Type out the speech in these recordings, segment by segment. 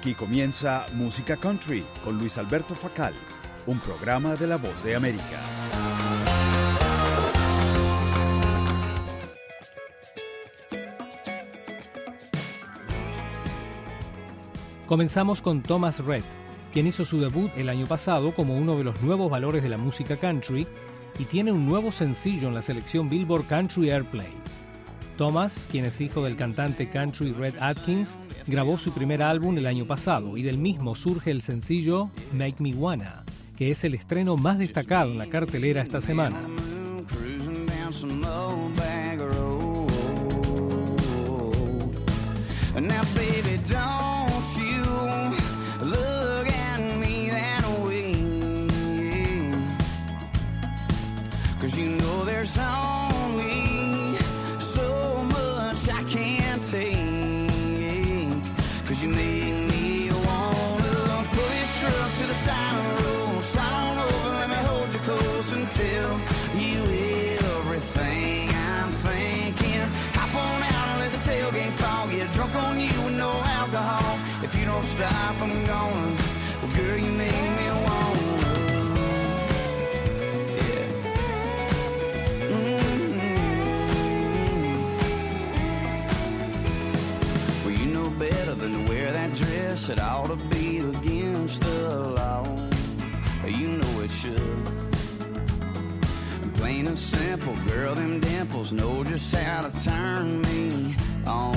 Aquí comienza Música Country con Luis Alberto Facal, un programa de La Voz de América. Comenzamos con Thomas Rhett, quien hizo su debut el año pasado como uno de los nuevos valores de la música country y tiene un nuevo sencillo en la selección Billboard Country Airplay. Thomas, quien es hijo del cantante country Rhett Akins, grabó su primer álbum el año pasado y del mismo surge el sencillo Make Me Wanna, que es el estreno más destacado en la cartelera esta semana. If you don't stop, I'm gonna. Well, girl, you make me wanna. Yeah. Well, you know better than to wear that dress. It ought to be against the law. You know it should. Plain and simple, girl, them dimples know just how to turn me on.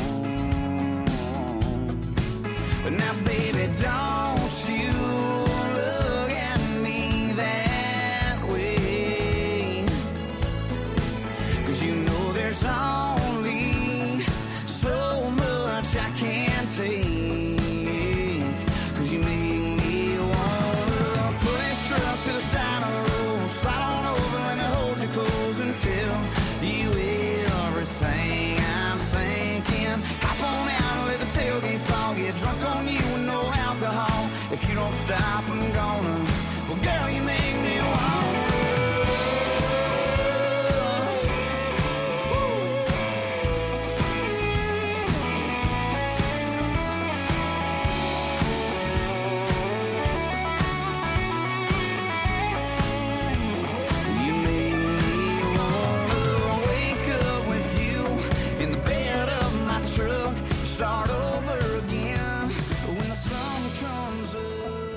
But now, baby, don't you look at me that way, 'cause you know there's only so much I can take, 'cause you make me wanna put this truck to the side of the road, slide on over, let me hold you close until you eat everything I'm thinking. Hop on out and let the tailgate fall, get drunk on you and no alcohol. If you don't stop, I'm gonna. Well, girl, you make me wanna. You make me wanna wake up with you in the bed of my truck, start over again when the sun comes up.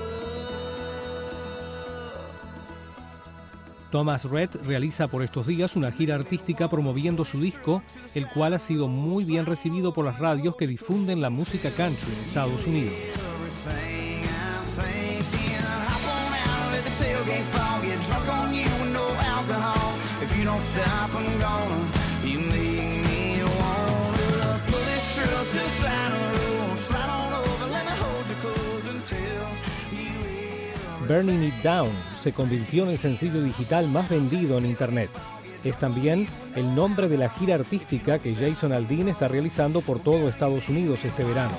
Thomas Rhett realiza por estos días una gira artística promoviendo su disco, el cual ha sido muy bien recibido por las radios que difunden la música country en Estados Unidos. Everything I'm thinking, hop on out and let the tailgate fall, get drunk on you and no alcohol. If you don't stop, I'm gonna. You make me wanna pull this truck to the side of the road, slide on over, let me hold you close until you hear. Burning It Down se convirtió en el sencillo digital más vendido en Internet. Es también el nombre de la gira artística que Jason Aldean está realizando por todo Estados Unidos este verano.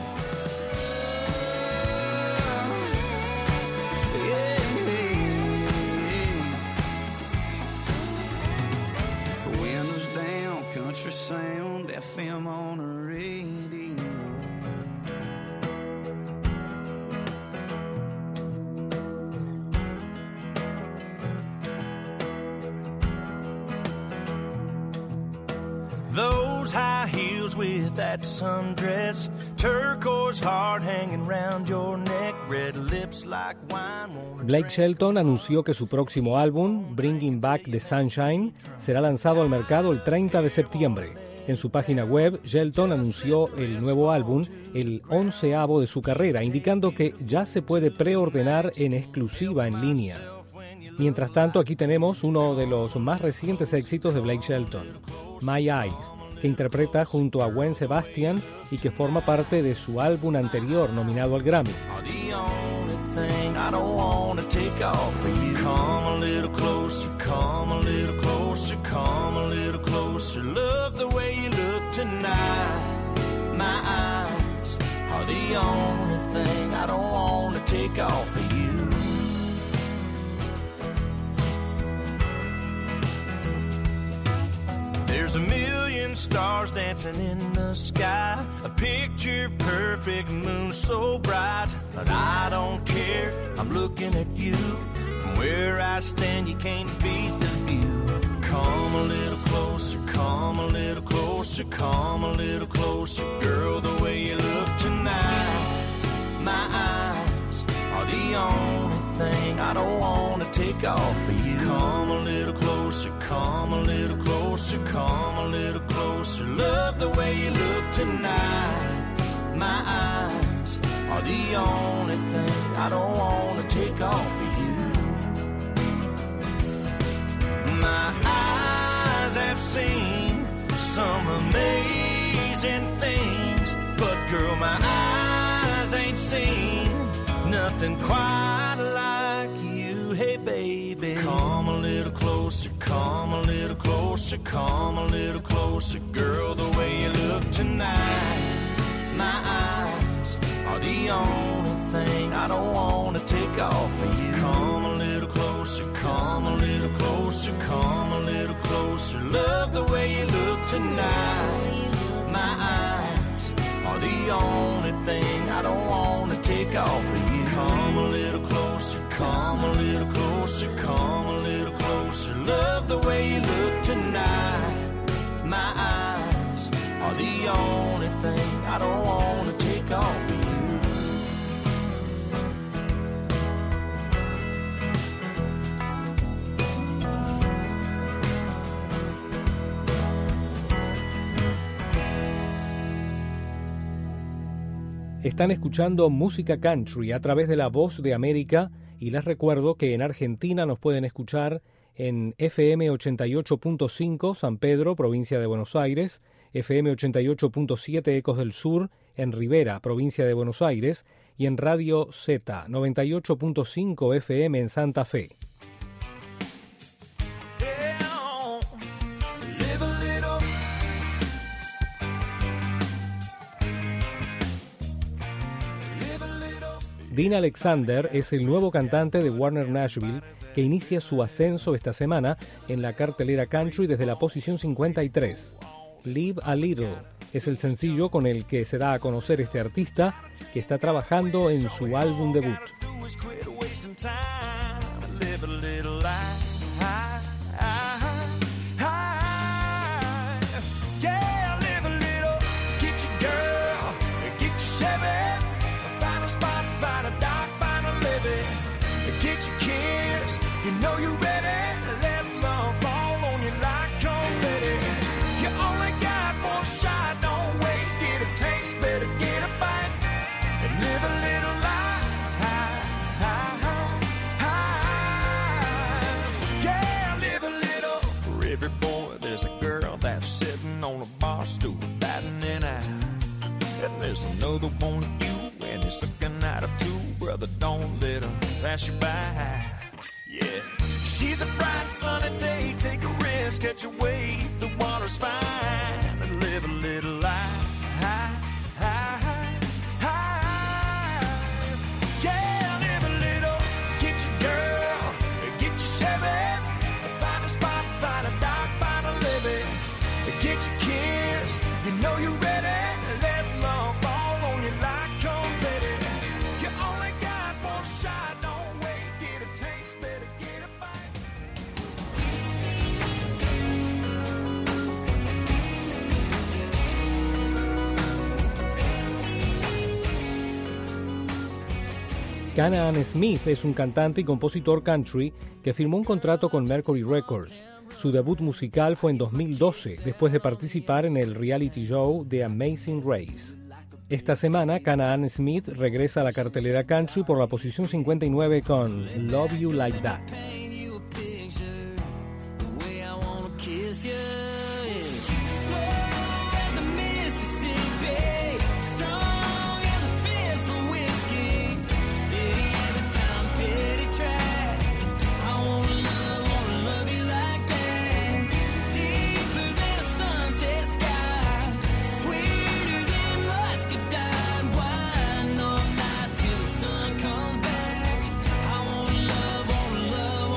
Windows down, country sound, FM on the radio. Those high heels with that sundress, turquoise heart hanging round your neck, red lips like wine. Blake Shelton anunció que su próximo álbum, Bringing Back the Sunshine, será lanzado al mercado el 30 de septiembre. En su página web, Shelton anunció el nuevo álbum, el 11º de su carrera, indicando que ya se puede preordenar en exclusiva en línea. Mientras tanto, aquí tenemos uno de los más recientes éxitos de Blake Shelton, My Eyes, que interpreta junto a Gwen Sebastian y que forma parte de su álbum anterior nominado al Grammy. There's a million million stars dancing in the sky, a picture perfect moon so bright. But I don't care, I'm looking at you. From where I stand, you can't beat the view. Come a little closer, come a little closer, come a little closer, girl, the way you look tonight. My eyes are the only thing I don't want to take off of you. Come a little closer, come a little closer, come a little closer, love the way you look tonight. My eyes are the only thing I don't want to take off of you. My eyes have seen some amazing things, but girl, my eyes ain't seen nothing quite like you. Hey baby, come a little closer, come a little closer, come a little closer, girl, the way you look tonight. My eyes are the only thing I don't want to take off of you. Come a little closer, come a little closer, come a little closer, love the way you look tonight. My eyes are the only thing I don't want to take off of you. Come a little closer, come a little closer, come a little closer, love the way you look tonight. My eyes are the only thing I don't want to take off of you. Están escuchando música country a través de La Voz de América y les recuerdo que en Argentina nos pueden escuchar en FM 88.5 San Pedro, provincia de Buenos Aires, FM 88.7 Ecos del Sur en Rivera, provincia de Buenos Aires, y en Radio Z 98.5 FM en Santa Fe. Dean Alexander es el nuevo cantante de Warner Nashville que inicia su ascenso esta semana en la cartelera country desde la posición 53. Live a Little es el sencillo con el que se da a conocer este artista que está trabajando en su álbum debut. You know you're ready, let love fall on you like confetti. You only got one shot, don't wait, get a taste, better get a bite, and live a little life. Yeah, live a little. For every boy, there's a girl that's sitting on a bar stool, batting it out. And there's another one of you, and he's looking at her too. Brother, don't let her pass you by. Yeah, she's a bright sunny day, take a risk, catch a wave, the water's fine, and live a little life. Yeah, live a little, get your girl, get your Chevy, find a spot, find a dock, find a levee, get your kiss, you know you're ready, let love fall on you like confetti. You only got one shot, don't wait, get a taste, better get a bite. Canaan Smith es un cantante y compositor country que firmó un contrato con Mercury Records. Su debut musical fue en 2012, después de participar en el reality show The Amazing Race. Esta semana, Canaan Smith regresa a la cartelera country por la posición 59 con Love You Like That. Love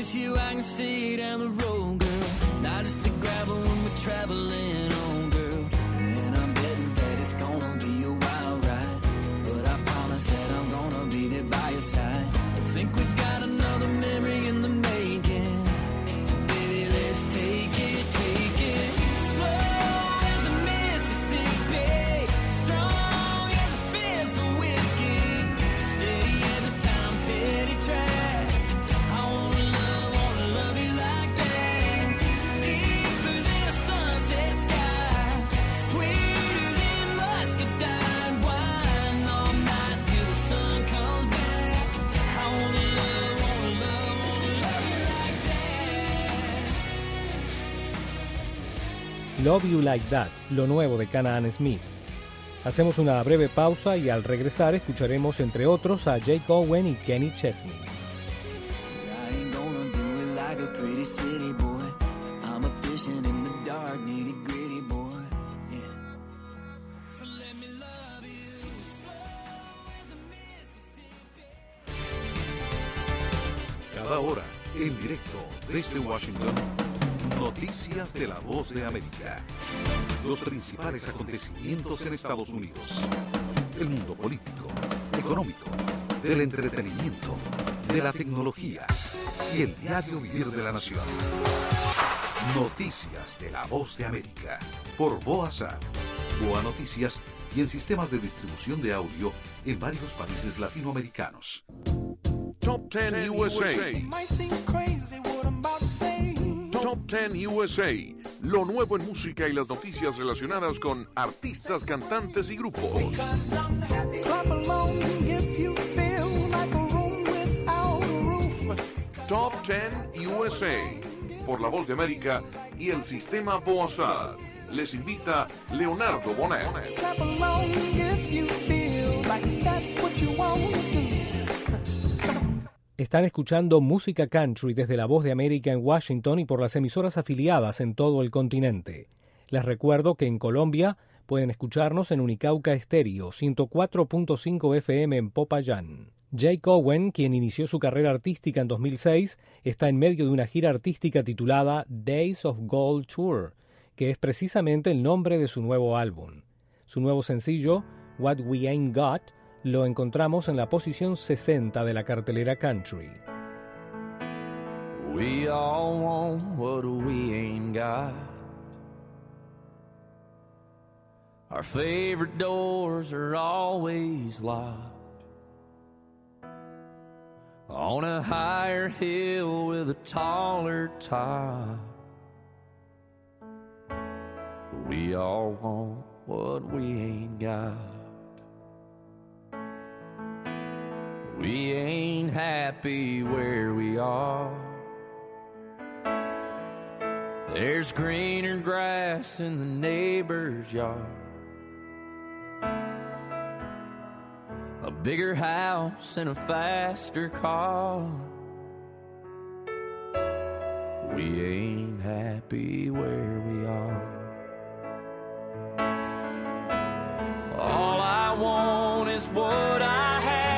with you, I can see down the road, girl. Not just the gravel when we're traveling on, girl. And I'm betting that it's gonna be a wild ride, but I promise that I'm gonna be there by your side. I think we got another memory in the making, so baby, let's take it, take it. Slow as the Mississippi, strong as a fifth of whiskey, steady as a time petty track. I wanna love you like that, deeper than a sunset sky, sweeter than muscadine wine, all night till the sun comes back. I wanna love you like that. Love You Like That, lo nuevo de Canaan Smith. Hacemos una breve pausa y al regresar escucharemos entre otros a Jake Owen y Kenny Chesney. I ain't gonna do it like a pretty city boy. I'm a fishing in the dark, nitty gritty boy. Yeah. So let me love you slow as a Mississippi. Cada hora, en directo desde Washington, noticias de la Voz de América. Los principales acontecimientos en Estados Unidos. El mundo político, económico, del entretenimiento, de la tecnología y el diario vivir de la nación. Noticias de la Voz de América. Por Boasat, Boa Noticias y en sistemas de distribución de audio en varios países latinoamericanos. Top 10 USA. Might seem crazy what I'm about to say. Top 10 USA. Lo nuevo en música y las noticias relacionadas con artistas, cantantes y grupos. Clap along if you feel like a room without a roof. Top 10 USA. Por la Voz de América y el sistema Boasat. Les invita Leonardo Bonet. Clap along if you feel like that's what you want to do. Están escuchando música country desde la Voz de América en Washington y por las emisoras afiliadas en todo el continente. Les recuerdo que en Colombia pueden escucharnos en Unicauca Estéreo, 104.5 FM en Popayán. Jake Owen, quien inició su carrera artística en 2006, está en medio de una gira artística titulada Days of Gold Tour, que es precisamente el nombre de su nuevo álbum. Su nuevo sencillo, What We Ain't Got, lo encontramos en la posición 60 de la cartelera country. We all want what we ain't got. Our favorite doors are always locked. On a higher hill with a taller top. We all want what we ain't got. We ain't happy where we are. There's greener grass in the neighbor's yard. A bigger house and a faster car. We ain't happy where we are. All I want is what I had.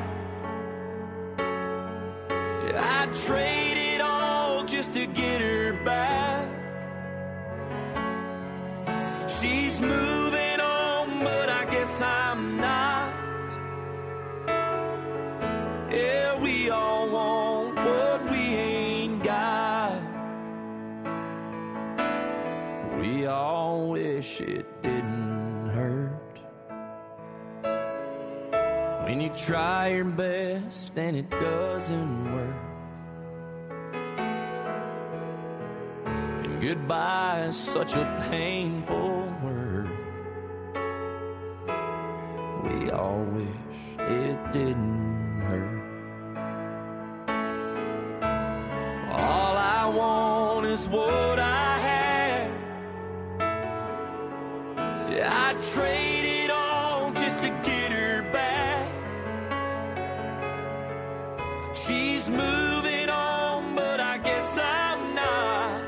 I'd trade it all just to get her back. She's moving on, but I guess I'm not. Yeah, we all want what we ain't got. We all wish it didn't hurt. When you try your best and it doesn't work. And goodbye is such a painful word. We all wish it didn't hurt. All I want is what I had. Yeah, I'd trade it all just to get her back. She's moving on, but I guess I'm not.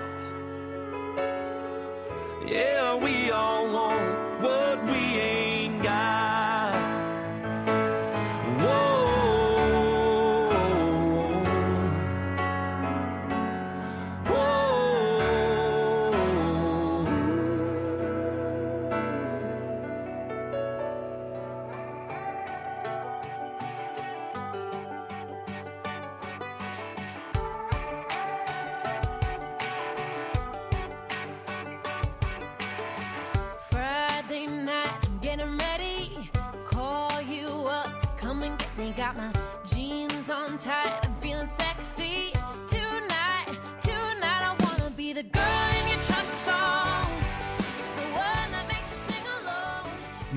Yeah, we all want what we ain't got. Whoa.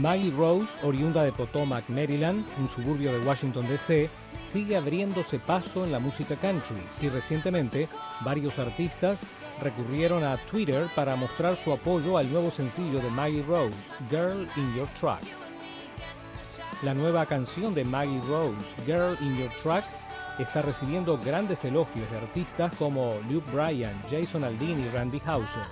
Maggie Rose, oriunda de Potomac, Maryland, un suburbio de Washington, D.C., sigue abriéndose paso en la música country y recientemente varios artistas recurrieron a Twitter para mostrar su apoyo al nuevo sencillo de Maggie Rose, Girl in Your Truck. La nueva canción de Maggie Rose, Girl in Your Truck, está recibiendo grandes elogios de artistas como Luke Bryan, Jason Aldean y Randy Houser.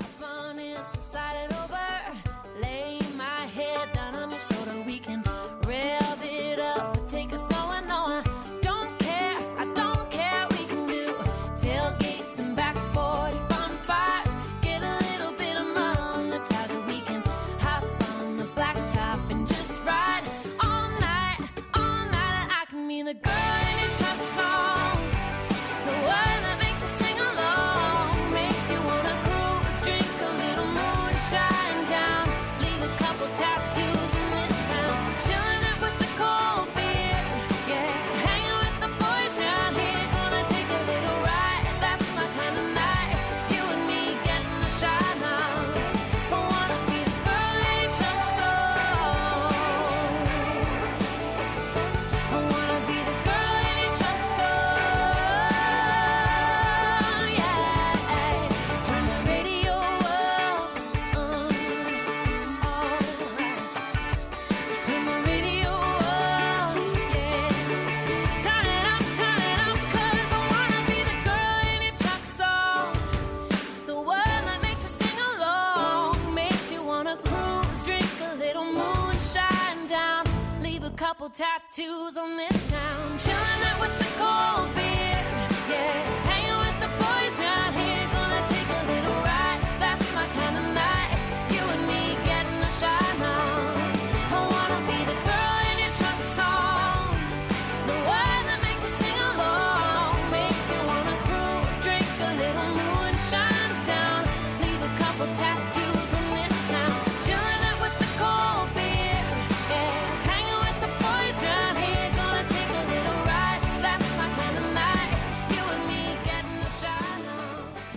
Tattoos on this town, chilling out with the cold beer, yeah, hanging with the boys around here, gonna take a little ride, that's my kind of night, you and me getting a shine on. I wanna be the girl in your truck song, the one that makes you sing along, makes you wanna cruise, drink a little moonshine down, leave a couple tattoos on this town, chilling out with the cold beer, yeah, hanging with the boys around here, gonna take a little ride, that's my kind of night, you and me getting a shine on.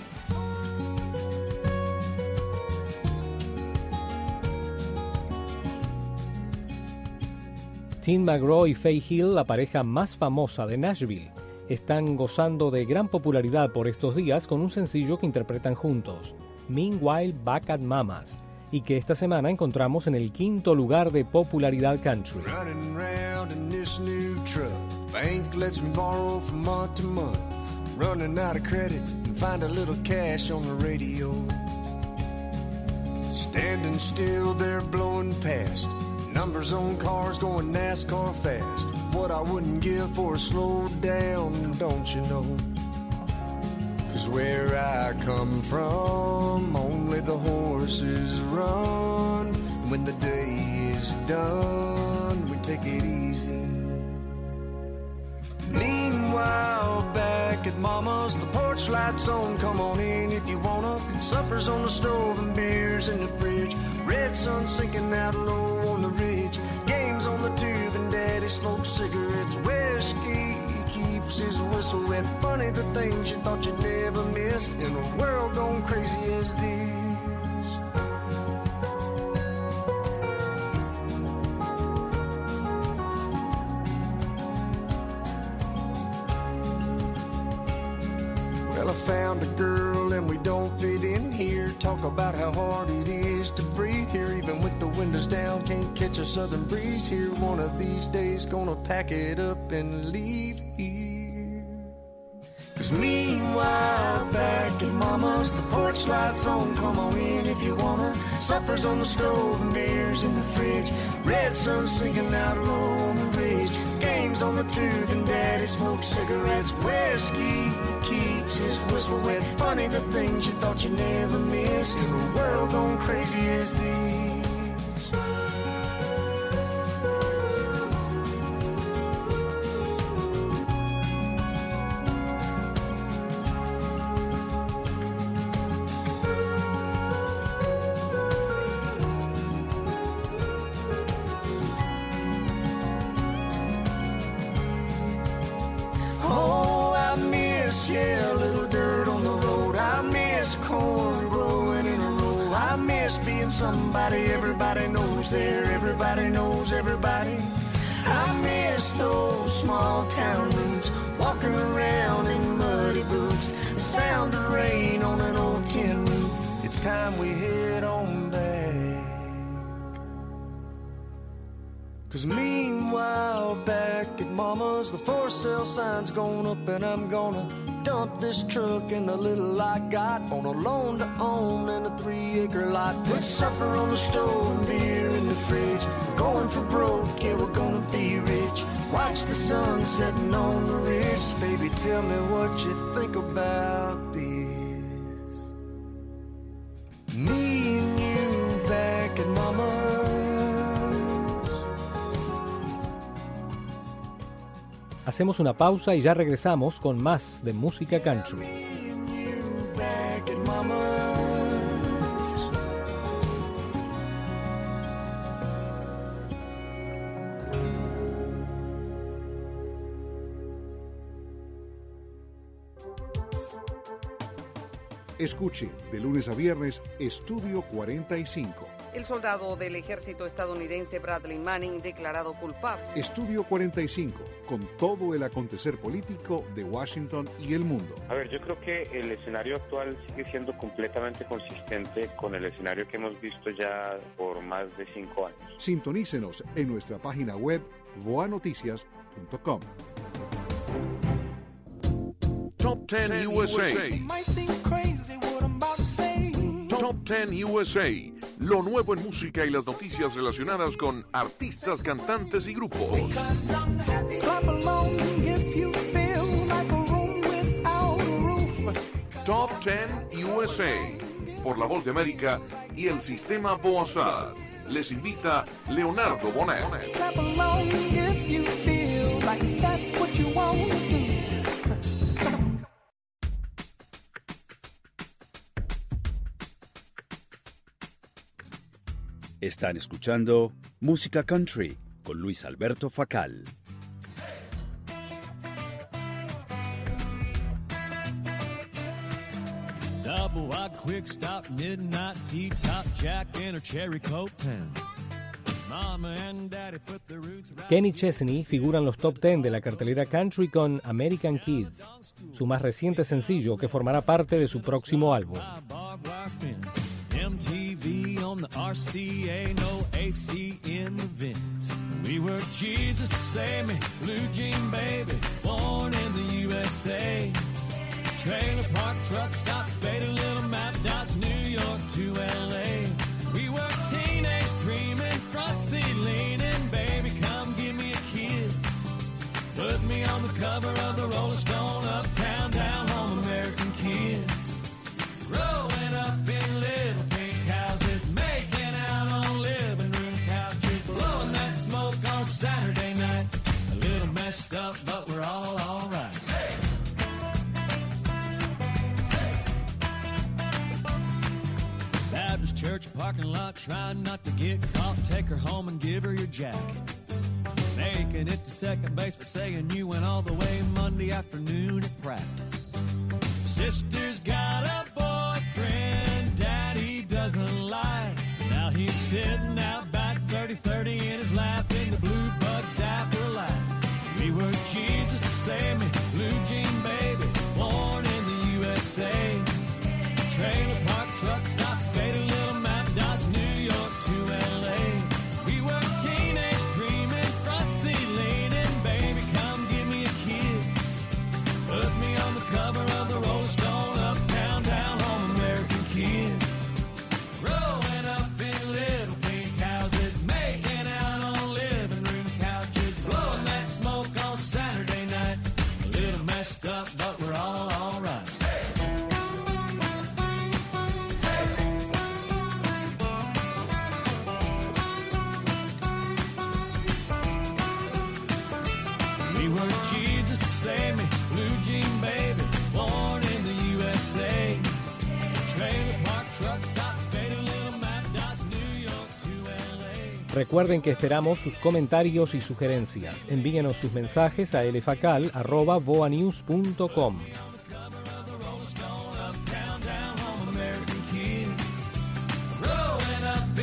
Tim McGraw y Faye Hill, la pareja más famosa de Nashville, están gozando de gran popularidad por estos días con un sencillo que interpretan juntos, Meanwhile Back at Mama's, y que esta semana encontramos en el 5º lugar de popularidad country. Running around in this new truck. Bank lets me borrow from month to month. Running out of credit and find a little cash on the radio. Standing still there blowing past. Numbers on cars going NASCAR fast. What I wouldn't give for a slow down, don't you know? 'Cause where I come from, only the horses run. When the day is done, we take it easy. Meanwhile, back at Mama's, the porch lights on, come on in if you wanna. Supper's on the stove and beers in the fridge. Red sun sinking out low on the ridge. Games on the tube and Daddy smokes cigarettes. Whiskey keeps his whistle wet. Funny the things you thought you'd never miss in a world gone crazy as this. Well, I found a girl and we don't fit in here. Talk about how hard it is to breathe here. Even with the windows down, can't catch a southern breeze here. One of these days gonna pack it up and leave here. 'Cause meanwhile, back at Mama's, the porch lights on, come on in if you wanna. Supper's on the stove and beers in the fridge. Red sun sinking out low on the ridge. Games on the tube and Daddy smokes cigarettes. Whiskey keeps his whistle wet. Funny the things you thought you'd never miss in a world gone crazy as this. somebody, everybody knows there, everybody knows everybody. I miss those small town roots, walking around in muddy boots, the sound of rain on an old tin roof. It's time we head on back. 'Cause meanwhile back at Mama's, the for sale sign's gone up, and I'm gonna dump this truck and the little I got on a loan to own and a 3-acre lot. Put supper on the stove and beer in the fridge. We're going for broke, yeah, we're gonna be rich. Watch the sun setting on the ridge. Baby, tell me what you think about this. Me and you back at Mama's. Hacemos una pausa y ya regresamos con más de música country. Me and you back at Mama's. Escuche de lunes a viernes Estudio 45. El soldado del ejército estadounidense Bradley Manning declarado culpable. Estudio 45, con todo el acontecer político de Washington y el mundo. A ver, yo creo que el escenario actual sigue siendo completamente consistente con el escenario que hemos visto ya por más de 5 años. Sintonícenos en nuestra página web voanoticias.com. Top 10 USA. Might seem crazy what I'm about to say. Top 10 USA. Lo nuevo en música y las noticias relacionadas con artistas, cantantes y grupos. Clap along if you feel like a room without a roof. Top 10 USA. Por La Voz de América y el Sistema Boazad. Les invita Leonardo Bonet. Clap along if you feel like that's what you want to do. Están escuchando Música Country con Luis Alberto Facal. Double wide quick stop, midnight tea top, Jack in a cherry coke town. Mama and daddy put the roots right. Kenny Chesney figura en los top 10 de la cartelera country con American Kids, su más reciente sencillo que formará parte de su próximo álbum. Barbed wire fence, MTV on the RCA, no AC in the vents. We were Jesus, save me, blue jean baby, born in the USA. Trailer park truck stop, faded little map dots, New York to LA. We were teenage dreaming, front seat leaning, baby, come give me a kiss. Put me on the cover of the Rolling Stone, uptown, down home, American kids. Growing up in little pink houses, making out on living room couches, blowing that smoke on Saturday night. A little messed up, but we're all right. Baptist church parking lot, trying not to get caught. Take her home and give her your jacket. Making it to second base, but saying you went all the way Monday afternoon at practice. Sister's got a boyfriend, daddy doesn't like. Now he's sitting out back 30-30 in his lap in the blue bug zapper light. We were Jesus, save me, blue jean baby, born in the USA. Trailer park truck stop, faded little map dots, New York to LA. We were teenage dreaming, front seat leaning, baby, come give me a kiss. Put me on the cover of the Rolling Stone, uptown, down home, American kids. Growing up in little pink houses, making out on living room couches, blowing that smoke on Saturday night. A little messed up, but we're all right. We were Jesus, save me, blue jean baby, born in the USA. Trailer park truck stop, faded little map dots, New York to LA. Recuerden que esperamos sus comentarios y sugerencias. Envíenos sus mensajes a lfacal@voanews.com. Uptown, down home, American kids. Growing up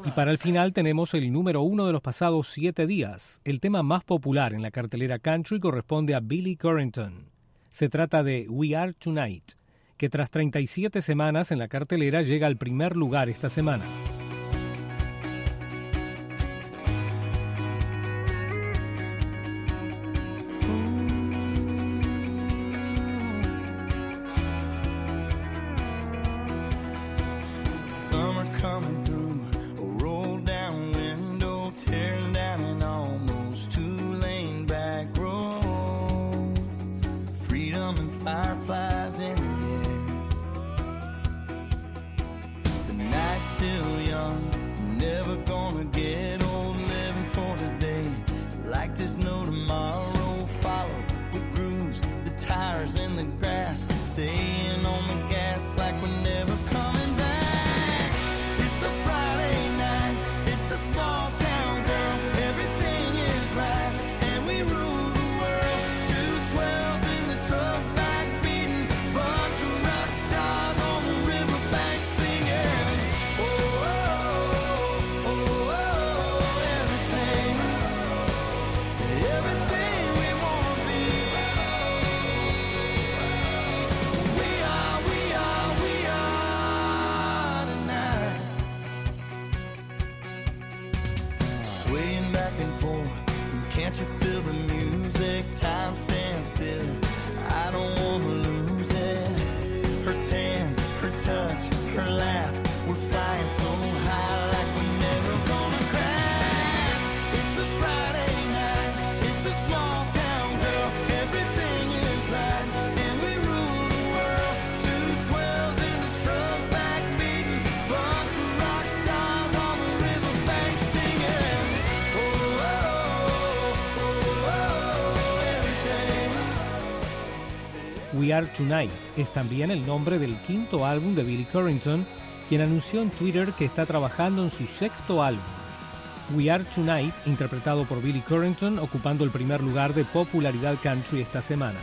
Y para el final tenemos el número 1 de los pasados 7 días. El tema más popular en la cartelera country corresponde a Billy Currington. Se trata de We Are Tonight, que tras 37 semanas en la cartelera llega al primer lugar esta semana. Summer coming through, a roll down window, tearing down an almost two-lane back road. Freedom and fireflies in the air. The night's still young, never gonna get old, living for today. Like there's no tomorrow, follow the grooves, the tires in the grass, staying on the gas like we're never coming back. It's a Friday night, it's a small town, girl, everything is right, and we rule the world. 212s in the truck back beating, bunch of rock stars on the riverbank singing. Oh, oh, oh, oh, oh, everything we wanna be. We are tonight. Swaying back and forth, can't you feel the music? Time stands still, I don't wanna lose it. Her tan, her touch, her laugh, we're flying so high like we're never gonna crash. It's a Friday night, it's a small town, girl, everything is right, and we rule the world. 212s in the truck back beating, bunch of rock stars on the riverbank singing. Oh, oh, oh, oh, everything. We Are Tonight es también el nombre del quinto álbum de Billy Currington, quien anunció en Twitter que está trabajando en su sexto álbum. We Are Tonight, interpretado por Billy Currington, ocupando el primer lugar de popularidad country esta semana.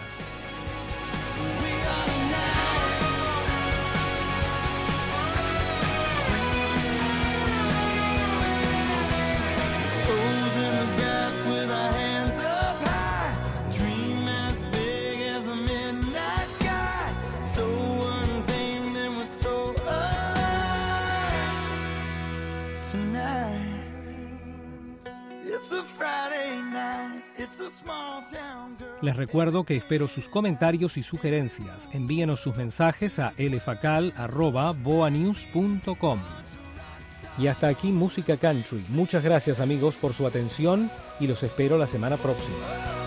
Toes in the grass with our hands up high, dream as big as a midnight sky, so untamed and we're so alive tonight. It's a Friday night, it's a small town girl. Les recuerdo que espero sus comentarios y sugerencias. Envíenos sus mensajes a lfacal@boanews.com. Y hasta aquí Música Country. Muchas gracias amigos por su atención y los espero la semana próxima.